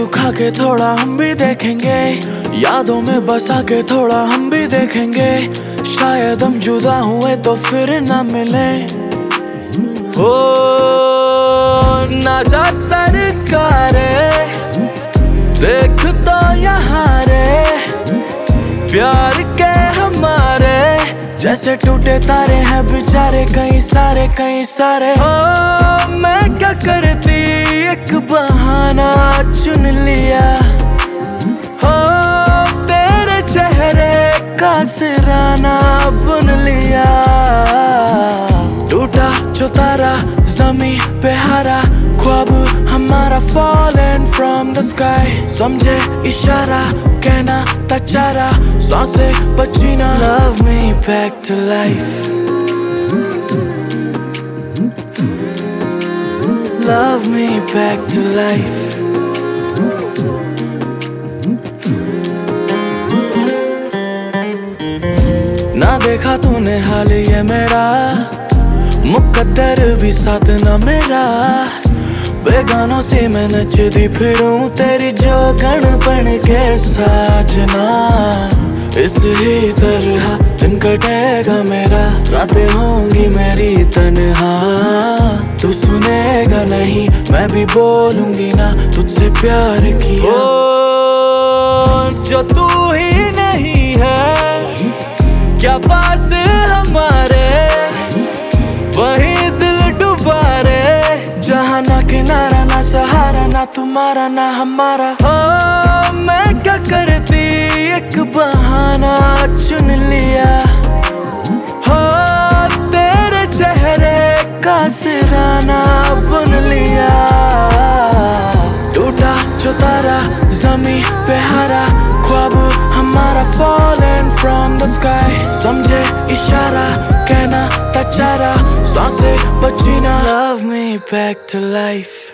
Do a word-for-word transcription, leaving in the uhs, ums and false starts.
खा के थोड़ा हम भी देखेंगे, यादों में बसा के थोड़ा हम भी देखेंगे। शायद हम जुदा हुए तो फिर ना मिले। ओ ना जा सरकारे, देख तो यहाँ रे प्यार के हमारे जैसे टूटे तारे हैं बेचारे कई सारे कई सारे। ओ मैं क्या करती एक बहाना चुन लिया, हो तेरे चेहरे का सिराना बुन लिया। टूटा जो तारा ज़मीं पे हारा, ख्वाब हमारा fallen from the sky। समझे इशारा कहना था चारा, सांसें बची ना। Love me back to life, love me back to life। ना देखा तूने हाल ये मेरा, मुकद्दर भी साथ ना मेरा। बेगानों से मैं नचती फिरूं तेरी जोगन बन के साजना। इस ही तरह दिन कटेगा मेरा, रातें होंगी मेरी तन्हा। तू सुनेगा नहीं मैं भी बोलूंगी ना, तुझसे प्यार किया। ओ जो तू ही नहीं है क्या पास हमारे, वही दिल डुबा रे। जहाँ ना किनारा ना सहारा, ना तुम्हारा ना हमारा। हो मैं क्या करती एक बहाना चुन लिया, हो तेरे चेहरे का सिराना बुन लिया। टूटा जो तारा ज़मीं पे हारा, ख्वाब हमारा fallen from the sky। समझे इशारा कहना था चारा, सांसें बची ना। Love me back to life,